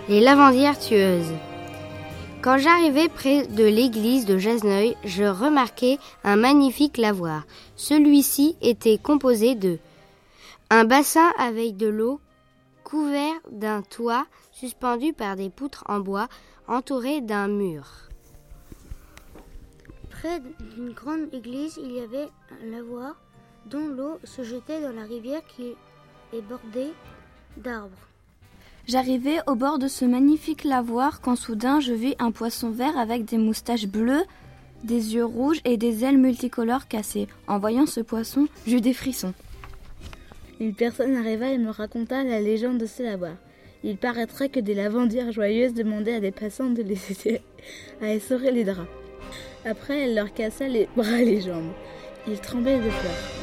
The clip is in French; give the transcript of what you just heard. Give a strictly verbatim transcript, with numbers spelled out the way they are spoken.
Les lavandières tueuses. Quand j'arrivais près de l'église de Jasneuil, je remarquai un magnifique lavoir. Celui-ci était composé de un bassin avec de l'eau, couvert d'un toit suspendu par des poutres en bois, entouré d'un mur. Près d'une grande église, il y avait un lavoir dont l'eau se jetait dans la rivière qui est bordée d'arbres. J'arrivais au bord de ce magnifique lavoir quand soudain je vis un poisson vert avec des moustaches bleues, des yeux rouges et des ailes multicolores cassées. En voyant ce poisson, j'eus des frissons. Une personne arriva et me raconta la légende de ce lavoir. Il paraîtrait que des lavandières joyeuses demandaient à des passants de les aider à essorer les draps. Après, elle leur cassa les bras et les jambes. Ils tremblaient de peur.